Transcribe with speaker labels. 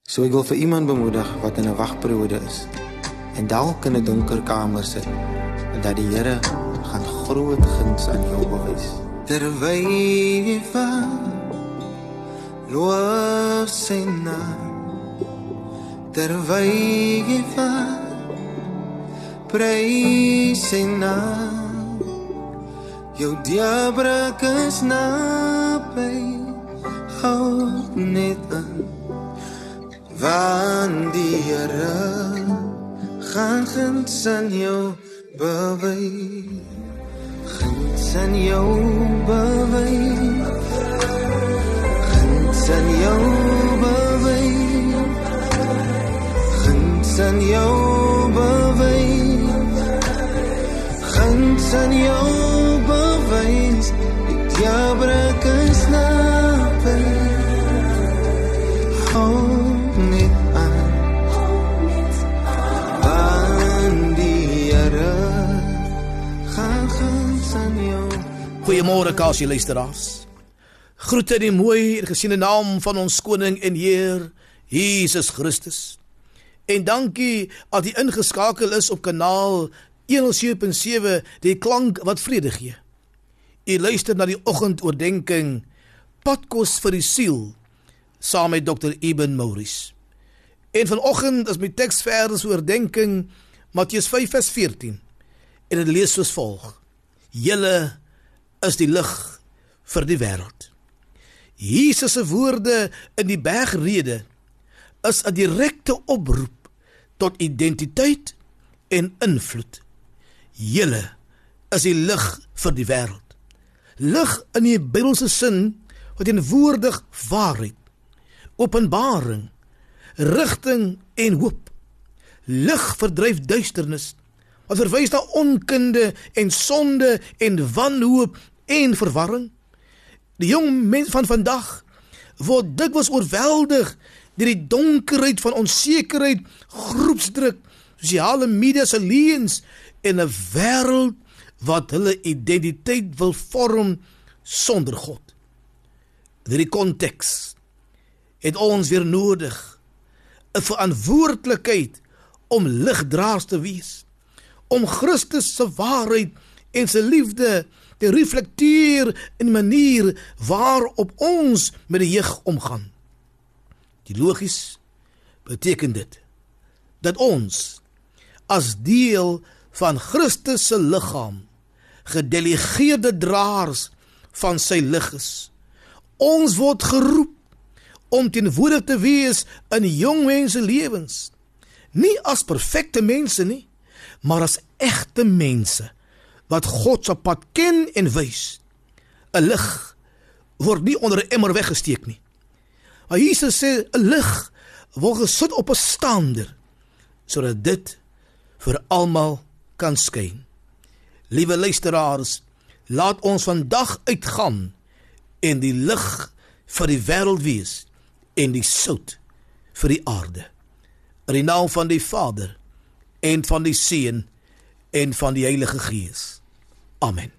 Speaker 1: So ek wil vir iemand bemoedig wat in 'n wagperiode is en dalk in 'n donker kamer sit, dat die Here gaan groot guns aan jou bewys. Terwyl loof sy naam, terwyl prys sy naam, jou diabrak is naby, hou net aan. Want die Here gaan guns aan jou bewys, guns aan jou bewys, guns aan jou bewys, guns aan jou bewys, guns aan jou bewys, die diabrak is naby, hou net aan, want die Here gaan guns aan jou.
Speaker 2: Goeiemôre Kasie luisteraars. Groete in die mooi en gesiene naam van ons koning en Heer Jesus Christus. En dankie dat jy ingeskakel is op kanaal 107.7, die klank wat vrede gee. Jy luister na die oggendoordenkings Padkos vir die siel, saam met Dr. Eben Maurice. En vanoggend is my teksvers oordenking Matteus 5:14. En dit lees soos volg: Julle is die lig vir die wêreld. Jesus se woorde in die bergrede is 'n direkte oproep tot identiteit en invloed. Julle is die lig vir die wêreld. Lig in die Bybelse sin wat teenwoordig waarheid, openbaring, rigting en hoop. Lig verdryf duisternis, wat verwys na onkunde en sonde en wanhoop en verwarring. Die jong mens van vandag word dikwels oorweldig deur die donkerheid van onsekerheid, groepsdruk, sosiale media se leuns en 'n wêreld wat hulle identiteit wil vorm sonder God. Hierdie konteks het ons weer nodig 'n verantwoordelikheid om ligdraers te wees, om Christus se waarheid en sy liefde te reflekteer in die manier waarop ons met die jeug omgaan. Logies beteken dit dat ons as deel van Christus se liggaam gedelegeerde draers van sy lig is. Ons word geroep om teenwoordig te wees in jong mense lewens, nie as perfekte mense nie, maar as egte mense wat God se pad ken en wys. 'n Lig word nie onder 'n emmer weggesteek nie. Maar Jesus sê 'n lig word gesit op 'n staander, sodat dit vir almal kan skyn. Liewe luisteraars, laat ons vandag uitgaan en die lig vir die wêreld wees en die sout vir die aarde. In die naam van die Vader en van die Seun en van die Heilige Gees. Amen.